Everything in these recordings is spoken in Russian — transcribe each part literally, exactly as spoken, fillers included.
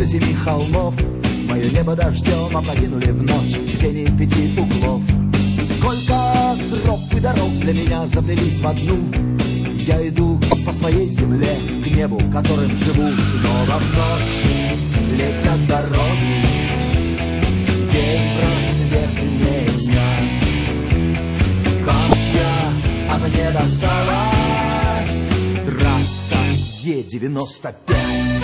до семи холмов. Мое небо дождем опрокинули в ночь тени пяти углов. Сколько троп и дорог для меня заплелись в одну. Я иду по своей земле к небу, которым живу. Снова в ночь летят дороги, день просвет менять. Капля, а мне досталась трасса Е девяносто пять.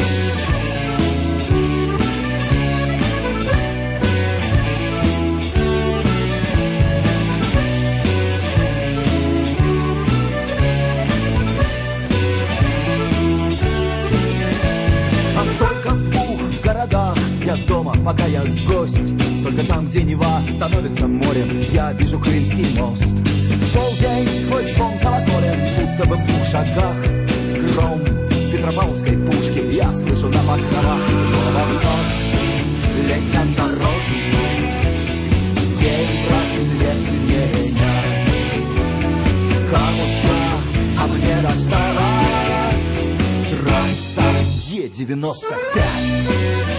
Я дома, пока я гость. Только там, где Нева становится морем, я вижу Крымский мост. В полдень сквозь звон колоколен, будто бы в двух шагах гром Петропавловской пушки я слышу на покровах. Снова в ночь летят дороги, день просвет менять. Кому-то, а мне досталась трасса Е девяносто пять.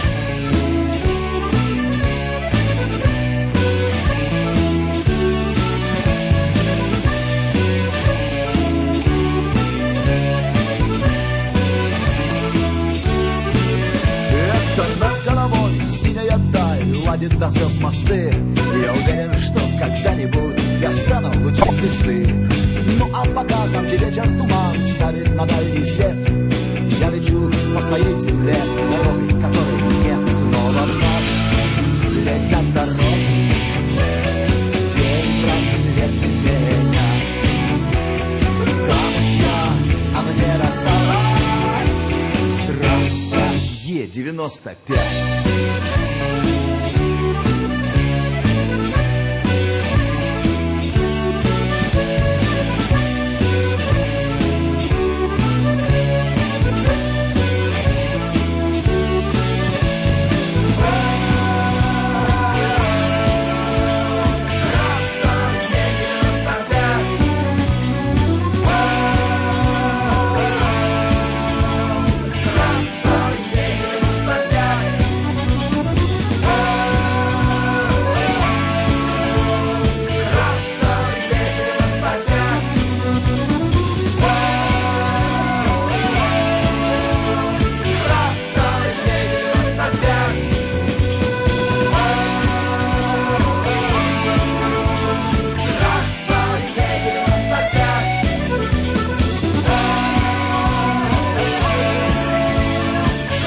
Ладит до звезд мосты. Я уверен, что когда-нибудь я стану лучом звезды. Ну а пока там, где вечер туман ставит на дальний свет, я лечу по своей земле, дорогой которой нет. Снова в ночь летят дороги, день просвет менять. Кому-то, а мне досталась трасса Е девяносто пять.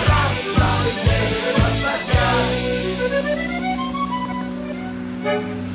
Thank you.